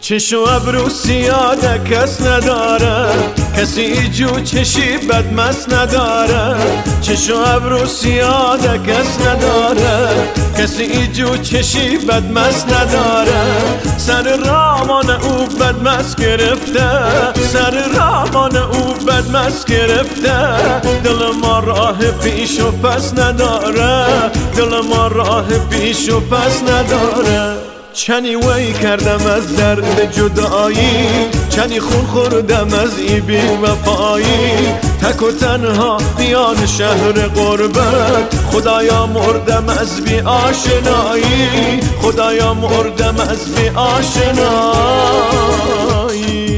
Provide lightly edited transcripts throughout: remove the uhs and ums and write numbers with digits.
چشم و ابرو سیاده کس نداره، کسی جو چشی بدمست نداره. چشم و ابرو سیاده کس نداره، کسی جو چشی بدمست نداره. سر رامان او بدمست گرفته، سر رامان او بدمست گرفته. دل ما راه پیش و پس نداره، دل ما راه پیش و پس نداره. چنی وی کردم از درد جدایی، چنی خون خوردم از ای بی وفایی. تک و تنها میان شهر غربت، خدایا مردم از بی آشنایی، خدایا مردم از بی آشنایی.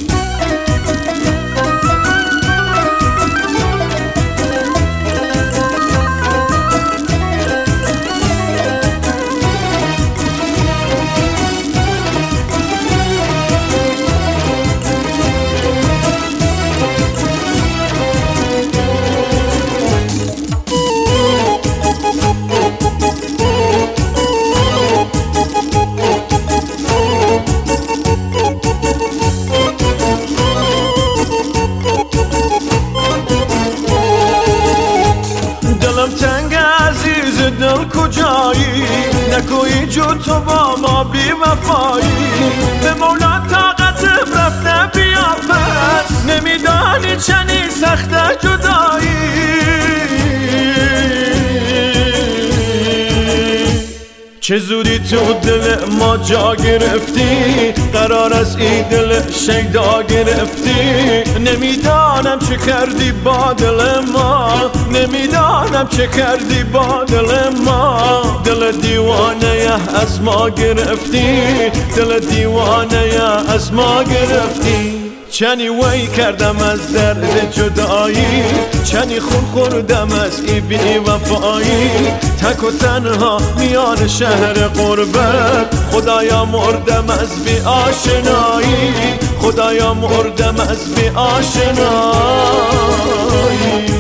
تنگ عزیز دل کجایی، نکوی جو تو با ما بی وفایی. به مولا طاقت رفته بیا پس، نمیدانی چنی سخت جدایی. چه زودی تو دل ما جا گرفتی، قرار از این دل شیدا گرفتی. نمیدانم چه کردی با دل ما، نمیدانم چه کردی با دل ما. دل دیوانه از ما گرفتی، دل دیوانه از ما گرفتی. چنی وی کردم از درد جدایی، چنی خون خوردم از ای بی وفایی. تک و تنها میان شهر غربت، خدایا مردم از بی آشنایی، خدایا مردم از بی آشنایی.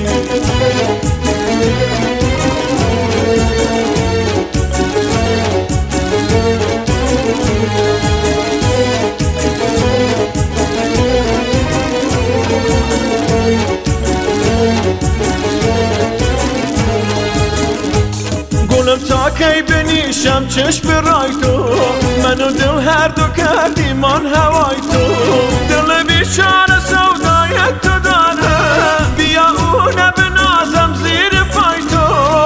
گلم تا کی بنیشم چشم رای تو، منو دل هر دو کردی من هوای تو. دل بیچاره سودای تو داره، بیا اونه بنازم زیر پای تو.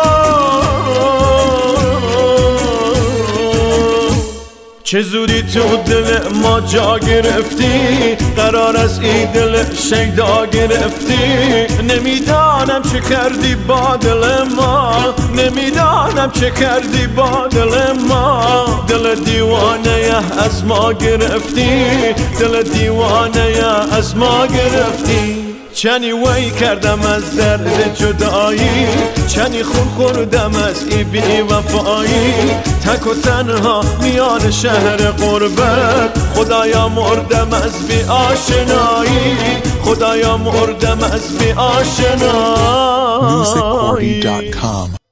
چه زودی تو دل ما جا گرفتی، قرار از این دل شیدا گرفتی. نمیدانم چه کردی با دل ما، نمیدانم چه کردی با دل ما. دل دیوانه از ما گرفتی، دل دیوانه از ما گرفتی. چنی وی کردم از درد جدایی، چنی خون خوردم از ای بی وفایی. تک و تنها میان شهر غربت، خدایا مردم از بی آشنایی، خدایا مردم از بی آشنایی.